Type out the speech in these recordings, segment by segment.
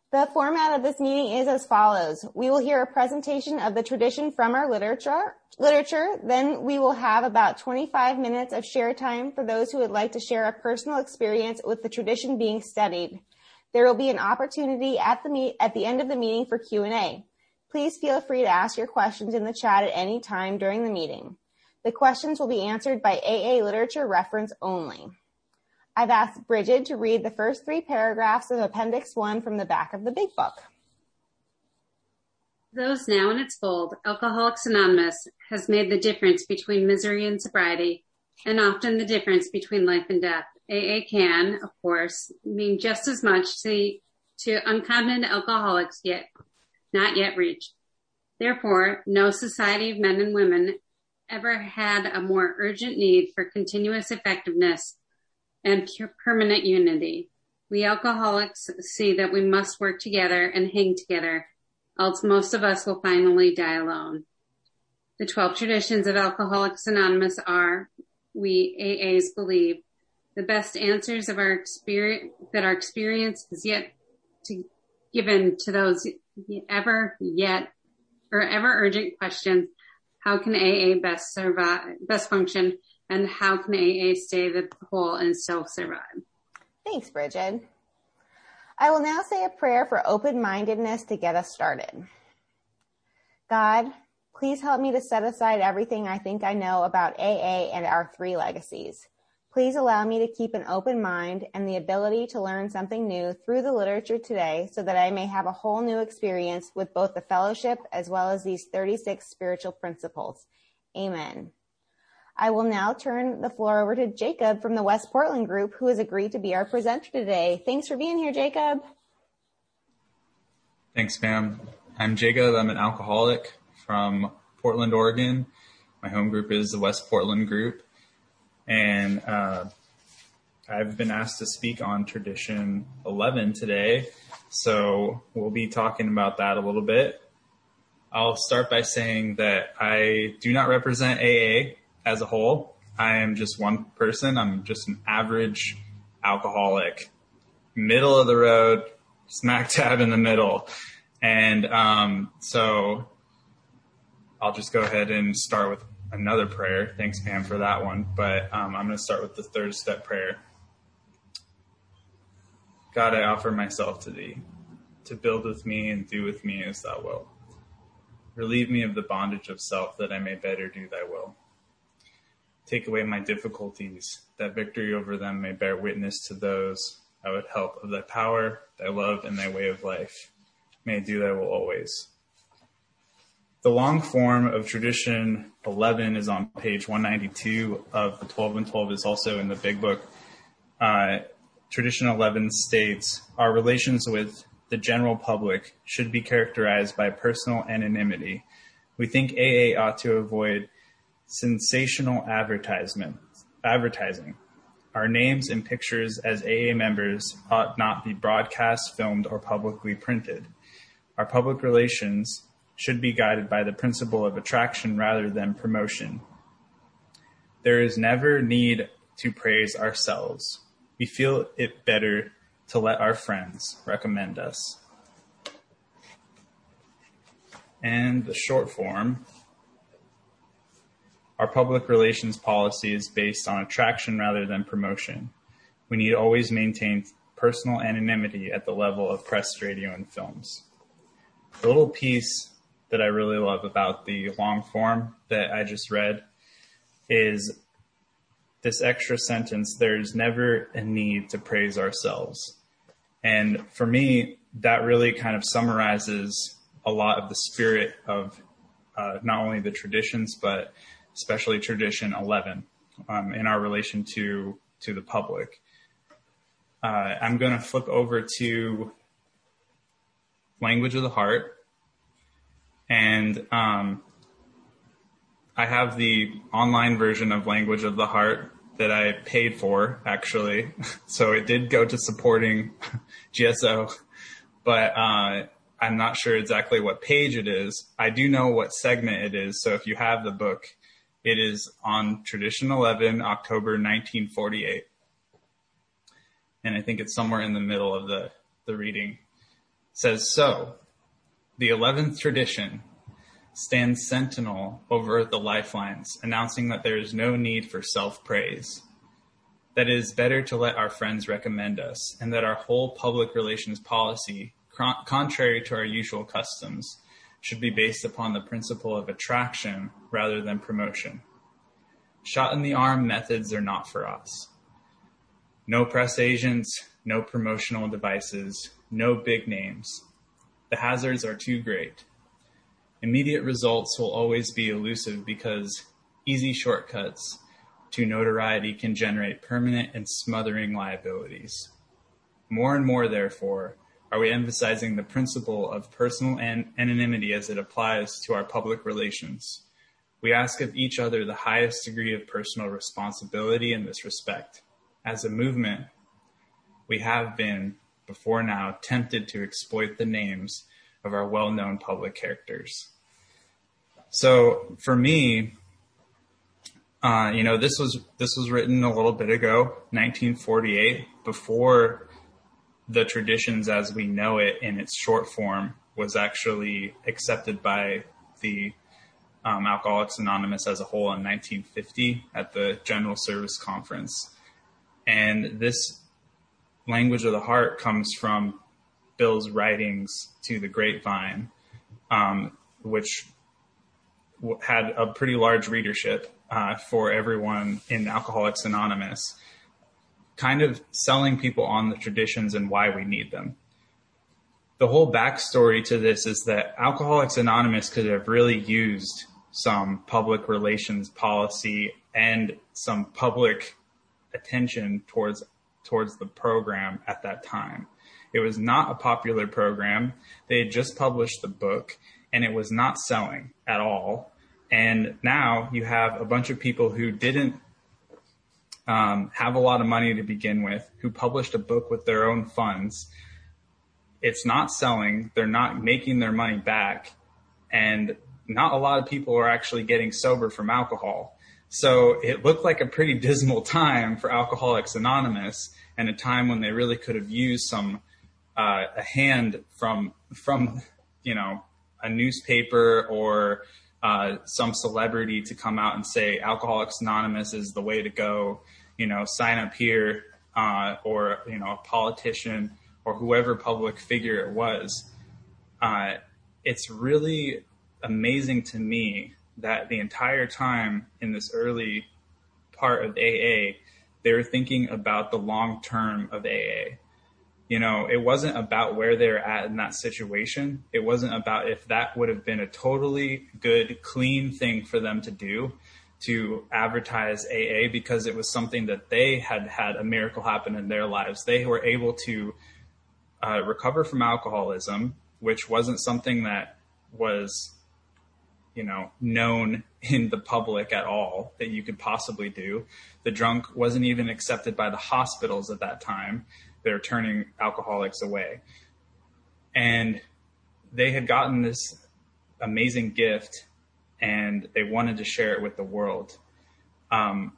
The format of this meeting is as follows. We will hear a presentation of the tradition from our literature. Then we will have about 25 minutes of share time for those who would like to share a personal experience with the tradition being studied. There will be an opportunity at the end of the meeting for Q&A. Please feel free to ask your questions in the chat at any time during the meeting. The questions will be answered by AA literature reference only. I've asked Bridget to read the first 3 paragraphs of Appendix 1 from the back of the Big Book. Those now in its fold, Alcoholics Anonymous has made the difference between misery and sobriety, and often the difference between life and death. AA can, of course, mean just as much to unconfident alcoholics not yet reached. Therefore, no society of men and women ever had a more urgent need for continuous effectiveness and permanent unity. We alcoholics see that we must work together and hang together, else most of us will finally die alone. The 12 traditions of Alcoholics Anonymous are, we AAs believe, the best answers of our experience is yet to given to those ever urgent questions. How can AA best function? And how can AA stay the whole and still survive? Thanks, Bridget. I will now say a prayer for open-mindedness to get us started. God, please help me to set aside everything I think I know about AA and our 3 legacies. Please allow me to keep an open mind and the ability to learn something new through the literature today so that I may have a whole new experience with both the fellowship as well as these 36 spiritual principles. Amen. I will now turn the floor over to Jacob from the West Portland group, who has agreed to be our presenter today. Thanks for being here, Jacob. Thanks, Pam. I'm Jacob. I'm an alcoholic from Portland, Oregon. My home group is the West Portland group. And I've been asked to speak on Tradition 11 today. So we'll be talking about that a little bit. I'll start by saying that I do not represent AA as a whole. I am just one person. I'm just an average alcoholic, middle of the road, smack dab in the middle. And so I'll just go ahead and start with another prayer. Thanks, Pam, for that one. But I'm going to start with the 3rd step prayer. God, I offer myself to thee, to build with me and do with me as thou wilt. Relieve me of the bondage of self, that I may better do thy will. Take away my difficulties, that victory over them may bear witness to those I would help of thy power, thy love, and thy way of life. May I do thy will always. The long form of Tradition 11 is on page 192 of the 12 and 12 is also in the Big Book. Tradition 11 states, our relations with the general public should be characterized by personal anonymity. We think AA ought to avoid sensational advertising. Our names and pictures as AA members ought not be broadcast, filmed, or publicly printed. Our public relations should be guided by the principle of attraction rather than promotion. There is never need to praise ourselves. We feel it better to let our friends recommend us. And the short form, our public relations policy is based on attraction rather than promotion. We need always maintain personal anonymity at the level of press, radio, and films. The little piece that I really love about the long form that I just read is this extra sentence, there's never a need to praise ourselves. And for me, that really kind of summarizes a lot of the spirit of not only the traditions, but especially Tradition 11 in our relation to the public. I'm going to flip over to Language of the Heart. And I have the online version of Language of the Heart that I paid for, actually. So it did go to supporting GSO, but I'm not sure exactly what page it is. I do know what segment it is. So if you have the book, it is on Tradition 11, October 1948. And I think it's somewhere in the middle of the reading. says, "So, the 11th tradition stands sentinel over the lifelines, announcing that there is no need for self-praise, that it is better to let our friends recommend us, and that our whole public relations policy, contrary to our usual customs, should be based upon the principle of attraction rather than promotion. Shot in the arm methods are not for us. No press agents, no promotional devices, no big names. The hazards are too great. Immediate results will always be elusive because easy shortcuts to notoriety can generate permanent and smothering liabilities. More and more, therefore, are we emphasizing the principle of personal anonymity as it applies to our public relations. We ask of each other the highest degree of personal responsibility in this respect. As a movement, we have been, before now, tempted to exploit the names of our well-known public characters." So for me, this was written a little bit ago, 1948, before the traditions as we know it in its short form was actually accepted by the Alcoholics Anonymous as a whole in 1950 at the General Service Conference. And this language of the heart comes from Bill's writings to the Grapevine, which had a pretty large readership for everyone in Alcoholics Anonymous, kind of selling people on the traditions and why we need them. The whole backstory to this is that Alcoholics Anonymous could have really used some public relations policy and some public attention towards the program at that time. It was not a popular program. They had just published the book, and it was not selling at all. And now you have a bunch of people who didn't have a lot of money to begin with, who published a book with their own funds. It's not selling. They're not making their money back. And not a lot of people are actually getting sober from alcohol. So it looked like a pretty dismal time for Alcoholics Anonymous, and a time when they really could have used some a hand from a newspaper or some celebrity to come out and say Alcoholics Anonymous is the way to go. Sign up here, or a politician or whoever public figure it was. It's really amazing to me that the entire time in this early part of AA, they were thinking about the long term of AA. It wasn't about where they're at in that situation. It wasn't about if that would have been a totally good, clean thing for them to do, to advertise AA, because it was something that they had had a miracle happen in their lives. They were able to recover from alcoholism, which wasn't something that was known in the public at all that you could possibly do. The drunk wasn't even accepted by the hospitals at that time. They're turning alcoholics away. And they had gotten this amazing gift, and they wanted to share it with the world. To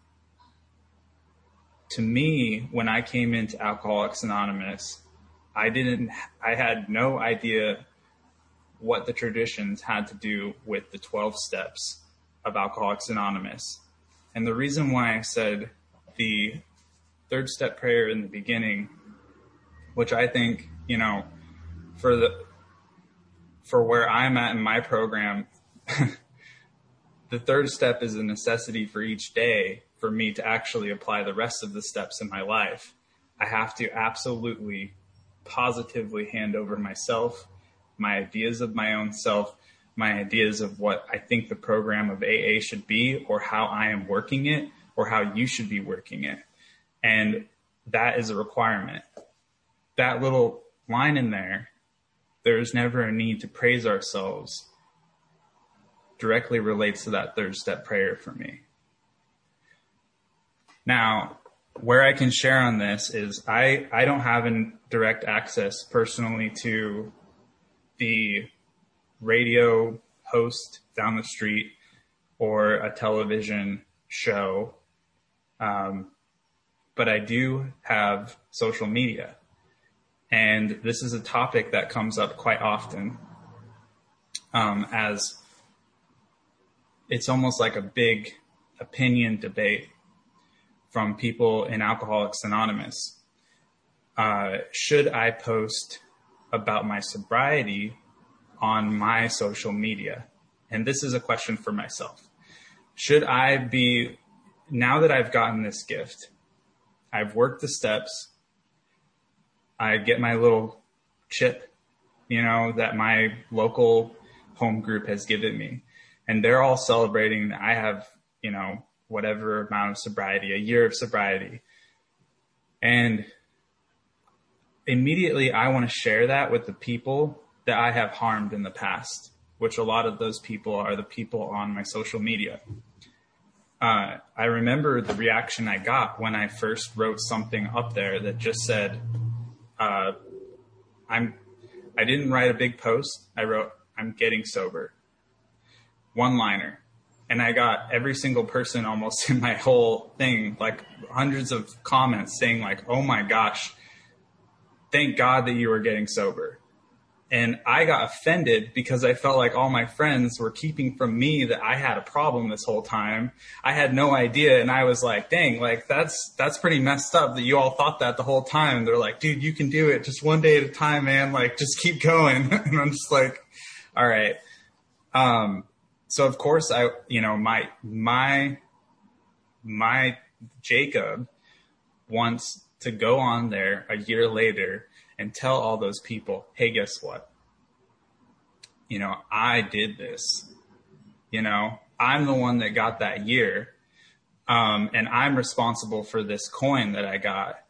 me, when I came into Alcoholics Anonymous, I had no idea what the traditions had to do with the 12 steps of Alcoholics Anonymous. And the reason why I said the third step prayer in the beginning, which I think, for where I'm at in my program, the third step is a necessity for each day for me to actually apply the rest of the steps in my life. I have to absolutely, positively hand over myself, my ideas of my own self, my ideas of what I think the program of AA should be, or how I am working it, or how you should be working it. And that is a requirement. That little line in there's never a need to praise ourselves, directly relates to that third step prayer for me. Now, where I can share on this is I don't have direct access personally to the radio host down the street or a television show, but I do have social media. And this is a topic that comes up quite often, as it's almost like a big opinion debate from people in Alcoholics Anonymous. Should I post about my sobriety on my social media? And this is a question for myself. Should I be, now that I've gotten this gift, I've worked the steps, I get my little chip, that my local home group has given me, and they're all celebrating that I have, whatever amount of sobriety, a year of sobriety. And immediately I want to share that with the people that I have harmed in the past, which a lot of those people are the people on my social media. I remember the reaction I got when I first wrote something up there that just said, I didn't write a big post. I wrote, I'm getting sober. One-liner. And I got every single person almost in my whole thing, like hundreds of comments saying like, oh my gosh, thank God that you were getting sober. And I got offended because I felt like all my friends were keeping from me that I had a problem this whole time. I had no idea. And I was like, dang, like that's pretty messed up that you all thought that the whole time. They're like, dude, you can do it just one day at a time, man. Like, just keep going. And I'm just like, all right. So of course my Jacob wants to go on there a year later and tell all those people, hey, guess what? I did this. I'm the one that got that year. And I'm responsible for this coin that I got.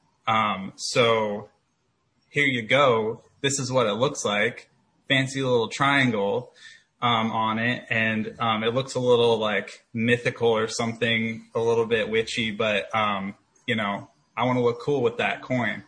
So here you go. This is what it looks like. Fancy little triangle on it. And it looks a little like mythical or something, a little bit witchy, but, I want to look cool with that coin.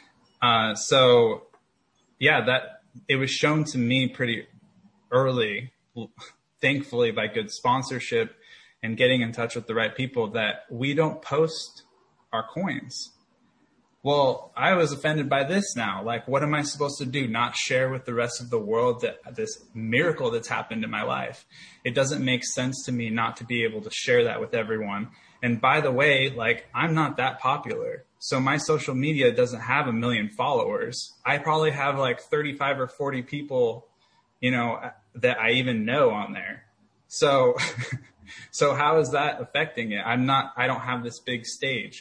So yeah, that it was shown to me pretty early, thankfully by good sponsorship and getting in touch with the right people, that we don't post our coins. Well, I was offended by this now. Like, what am I supposed to do? Not share with the rest of the world that this miracle that's happened in my life? It doesn't make sense to me not to be able to share that with everyone. And by the way, like, I'm not that popular. So my social media doesn't have 1 million followers. I probably have like 35 or 40 people, that I even know on there. So, so how is that affecting it? I don't have this big stage.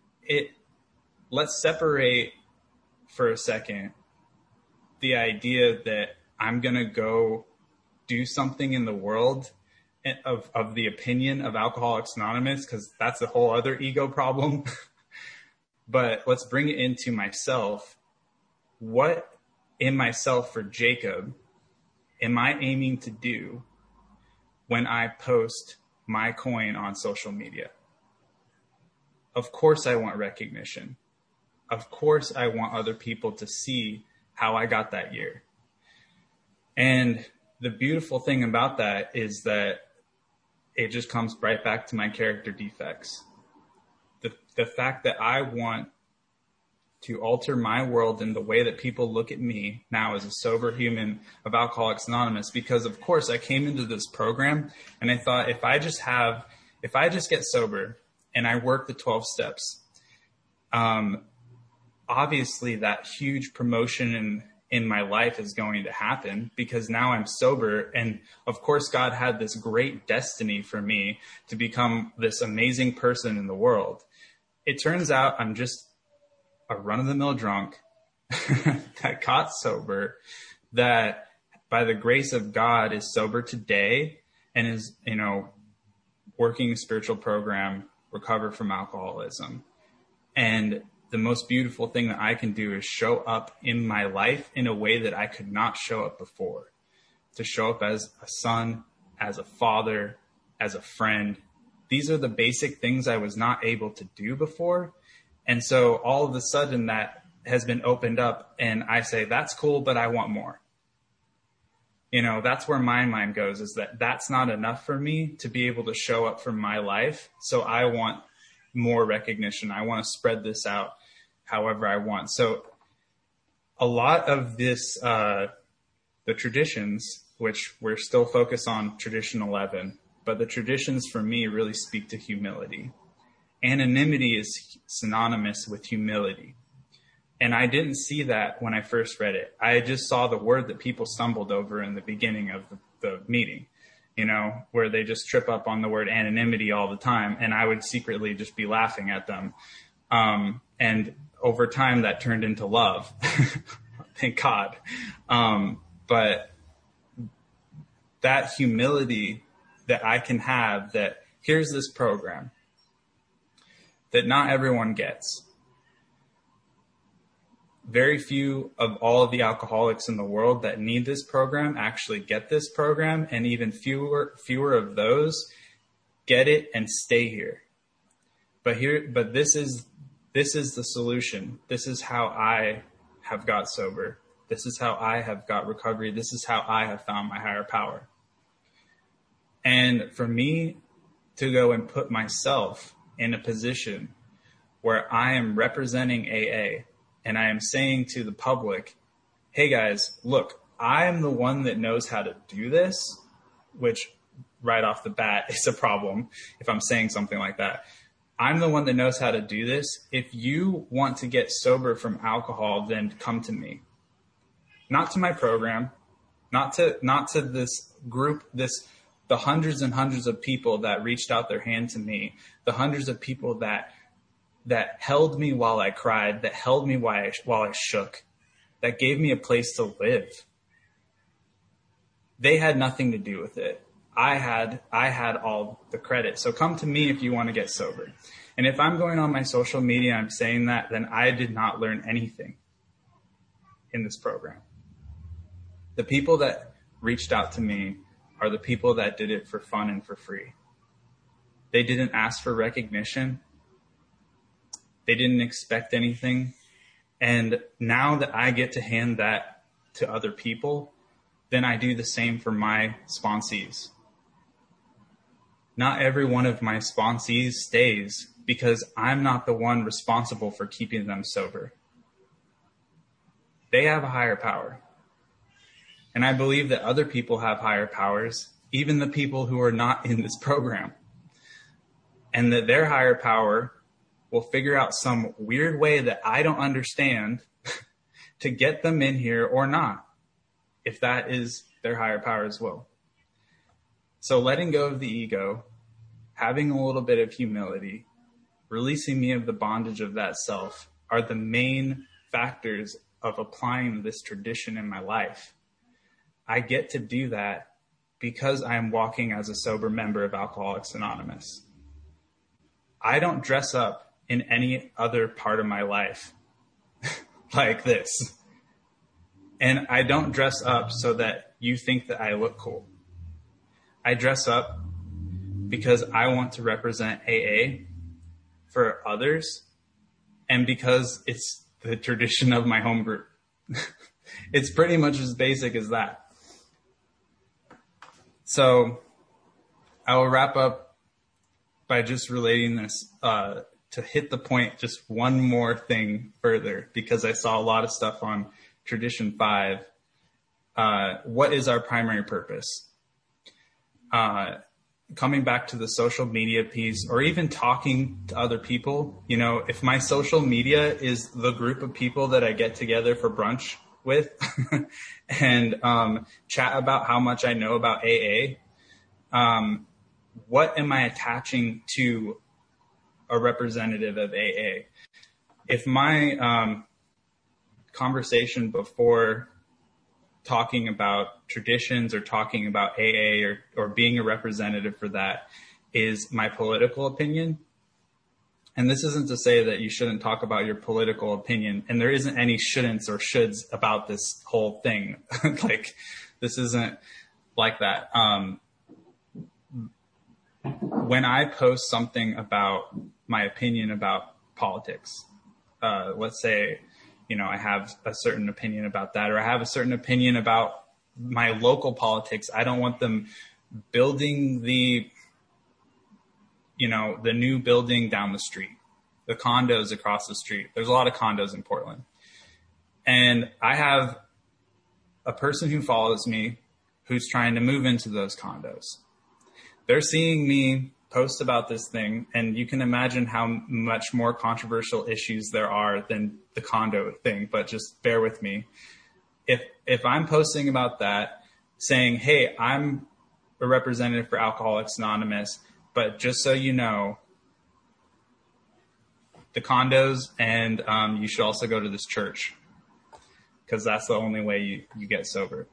Let's separate for a second the idea that I'm going to go do something in the world of the opinion of Alcoholics Anonymous, because that's a whole other ego problem. But let's bring it into myself. What in myself for Jacob am I aiming to do when I post my coin on social media? Of course I want recognition. Of course I want other people to see how I got that year. And the beautiful thing about that is that it just comes right back to my character defects. The fact that I want to alter my world in the way that people look at me now as a sober human of Alcoholics Anonymous, because of course I came into this program and I thought if I just get sober and I work the 12 steps, obviously that huge promotion in my life is going to happen because now I'm sober. And of course, God had this great destiny for me to become this amazing person in the world. It turns out I'm just a run-of-the-mill drunk that got sober, that by the grace of God is sober today and is, working a spiritual program, recover from alcoholism. And the most beautiful thing that I can do is show up in my life in a way that I could not show up before. To show up as a son, as a father, as a friend. These are the basic things I was not able to do before. And so all of a sudden that has been opened up and I say, that's cool, but I want more. That's where my mind goes, is that that's not enough for me to be able to show up for my life. So I want more recognition. I want to spread this out however I want. So a lot of this, the traditions, which we're still focused on tradition 11, but the traditions for me really speak to humility. Anonymity is synonymous with humility. And I didn't see that when I first read it. I just saw the word that people stumbled over in the beginning of the meeting, where they just trip up on the word anonymity all the time. And I would secretly just be laughing at them. And over time that turned into love. Thank God. But that humility that I can have, that here's this program that not everyone gets. Very few of all of the alcoholics in the world that need this program actually get this program, and even fewer of those get it and stay here. But this is the solution. This is how I have got sober. This is how I have got recovery. This is how I have found my higher power. And for me to go and put myself in a position where I am representing AA, and I am saying to the public, hey guys, look, I am the one that knows how to do this, which right off the bat is a problem if I'm saying something like that. I'm the one that knows how to do this. If you want to get sober from alcohol, then come to me. Not to my program, not to this group, the hundreds and hundreds of people that reached out their hand to me, the hundreds of people that held me while I cried, that held me while I shook, that gave me a place to live. They had nothing to do with it. I had all the credit. So come to me if you want to get sober. And if I'm going on my social media, I'm saying that, then I did not learn anything in this program. The people that reached out to me are the people that did it for fun and for free. They didn't ask for recognition. They didn't expect anything. And now that I get to hand that to other people, then I do the same for my sponsees. Not every one of my sponsees stays because I'm not the one responsible for keeping them sober. They have a higher power. And I believe that other people have higher powers, even the people who are not in this program. And that their higher power will figure out some weird way that I don't understand to get them in here or not, if that is their higher power as well. So letting go of the ego, having a little bit of humility, releasing me of the bondage of that self are the main factors of applying this tradition in my life. I get to do that because I am walking as a sober member of Alcoholics Anonymous. I don't dress up in any other part of my life like this. And I don't dress up so that you think that I look cool. I dress up because I want to represent AA for others and because it's the tradition of my home group. It's pretty much as basic as that. So I will wrap up by just relating this to hit the point just one more thing further, because I saw a lot of stuff on Tradition 5. What is our primary purpose? Coming back to the social media piece, or even talking to other people, if my social media is the group of people that I get together for brunch with and chat about how much I know about AA, what am I attaching to a representative of AA? If my conversation before talking about traditions or talking about AA or being a representative for that is my political opinion, and this isn't to say that you shouldn't talk about your political opinion, and there isn't any shouldn'ts or shoulds about this whole thing. Like, this isn't like that. When I post something about my opinion about politics, let's say, I have a certain opinion about that, or I have a certain opinion about my local politics. I don't want them building the new building down the street, the condos across the street. There's a lot of condos in Portland. And I have a person who follows me who's trying to move into those condos. They're seeing me post about this thing, and you can imagine how much more controversial issues there are than the condo thing, but just bear with me. If I'm posting about that, saying, hey, I'm a representative for Alcoholics Anonymous, but just so you know, the condos, and you should also go to this church, because that's the only way you get sober.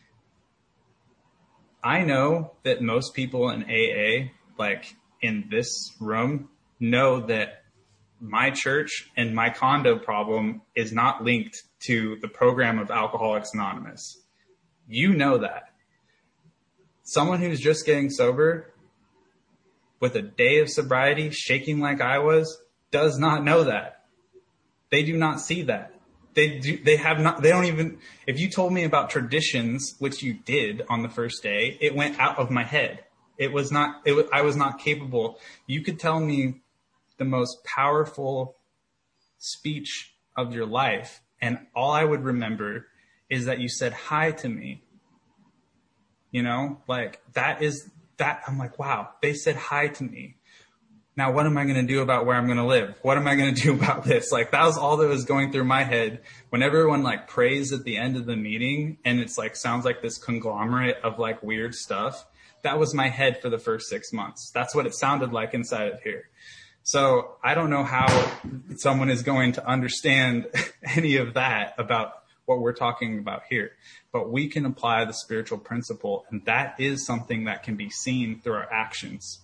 I know that most people in AA, like in this room, know that my church and my condo problem is not linked to the program of Alcoholics Anonymous. You know that. Someone who's just getting sober with a day of sobriety, shaking like I was, does not know that. They do not see that. They don't even, if you told me about traditions, which you did on the first day, it went out of my head. I was not capable. You could tell me the most powerful speech of your life, and all I would remember is that you said hi to me. You know, like that. I'm like, wow, they said hi to me. Now, what am I going to do about where I'm going to live? What am I going to do about this? Like, that was all that was going through my head when everyone like prays at the end of the meeting, and it's like, sounds like this conglomerate of like weird stuff. That was my head for the first 6 months. That's what it sounded like inside of here. So I don't know how someone is going to understand any of that about what we're talking about here, but we can apply the spiritual principle, and that is something that can be seen through our actions.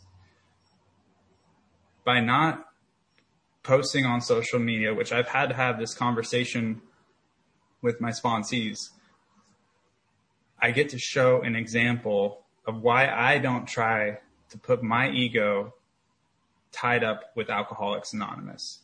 By not posting on social media, which I've had to have this conversation with my sponsees, I get to show an example of why I don't try to put my ego tied up with Alcoholics Anonymous.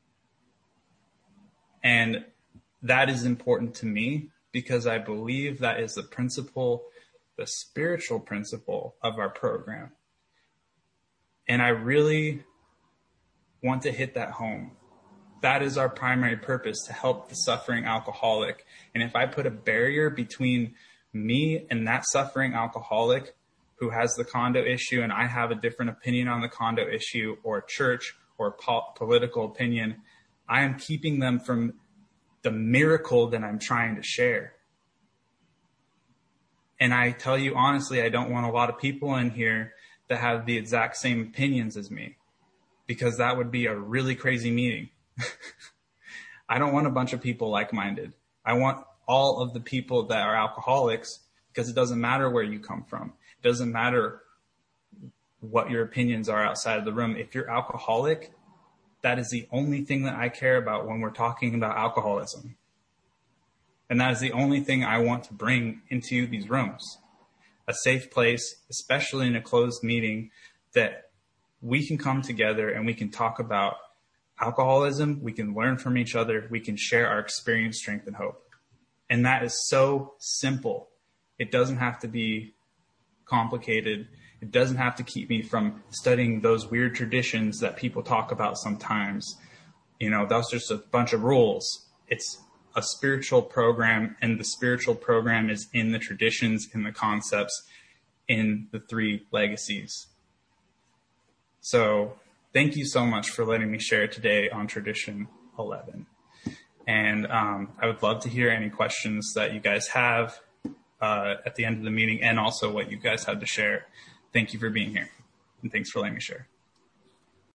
And that is important to me because I believe that is the principle, the spiritual principle of our program. And I really want to hit that home. That is our primary purpose, to help the suffering alcoholic. And if I put a barrier between me and that suffering alcoholic who has the condo issue, and I have a different opinion on the condo issue, or church or political opinion, I am keeping them from the miracle that I'm trying to share. And I tell you honestly, I don't want a lot of people in here that have the exact same opinions as me, because that would be a really crazy meeting. I don't want a bunch of people like-minded. I want all of the people that are alcoholics, because it doesn't matter where you come from. It doesn't matter what your opinions are outside of the room. If you're alcoholic, that is the only thing that I care about when we're talking about alcoholism. And that is the only thing I want to bring into these rooms. A safe place, especially in a closed meeting, that we can come together and we can talk about alcoholism. We can learn from each other. We can share our experience, strength, and hope. And that is so simple. It doesn't have to be complicated. It doesn't have to keep me from studying those weird traditions that people talk about sometimes. You know, that's just a bunch of rules. It's a spiritual program, and the spiritual program is in the traditions, in the concepts, in the 3 legacies. So thank you so much for letting me share today on Tradition 11. And I would love to hear any questions that you guys have at the end of the meeting, and also what you guys have to share. Thank you for being here, and thanks for letting me share.